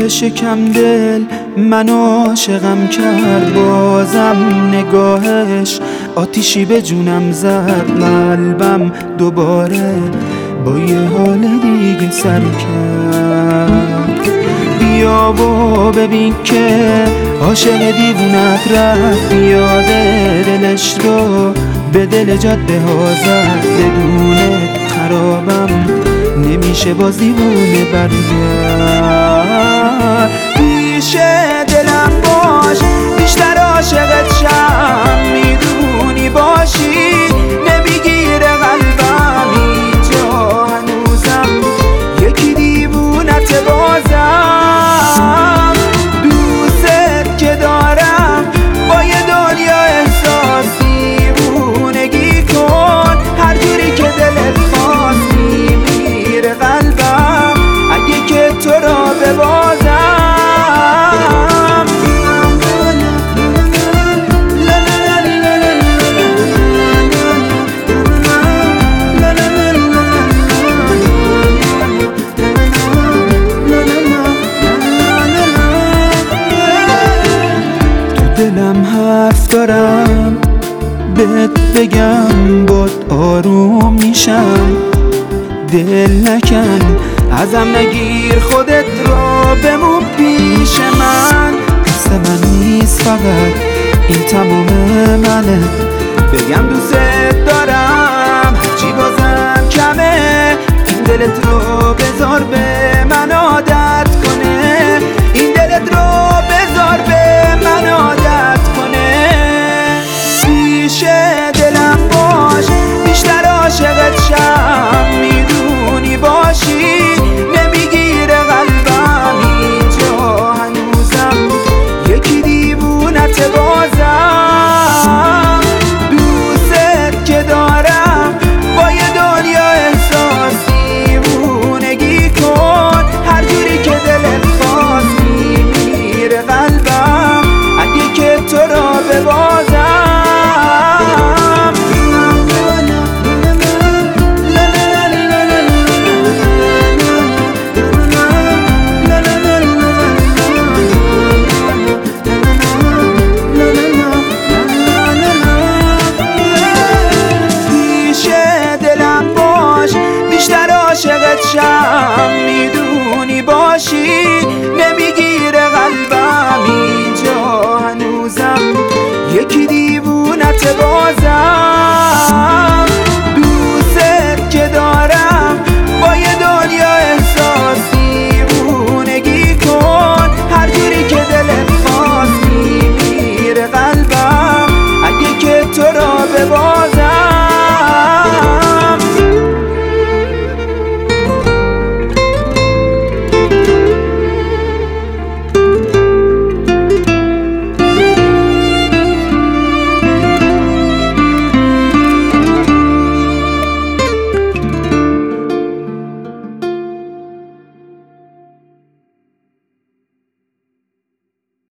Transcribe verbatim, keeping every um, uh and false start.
شکم دل منو عاشقم کرد، بازم نگاهش آتیشی به جونم زد. قلبم دوباره با یه حال دیگه سر کرد. بیا و ببین که عاشق دیوونت رفت، یاده دلش رو به دل جاده ها زد. بدون خرابم نمیشه باز دیوونه برگرد. پیش دلم باش بیشتر عاشقت شم، میدونی باشی نمیگیره قلبم اینجا هنوزم یکی دیوونت بازم. دوست که دارم با یه دنیا احساس، دیوونگی کن هر جوری که دلت خواست. میمیره قلبم اگه که تو را ببازم. دلم حرف دارم بهت بگم، باد آروم میشم. دل نکن ازم نگیر خودت رو بمون پیش من. قصد من نیست فقط این تمام منه، بگم دوست دارم هرچی بازم کمه. این دلت رو بزن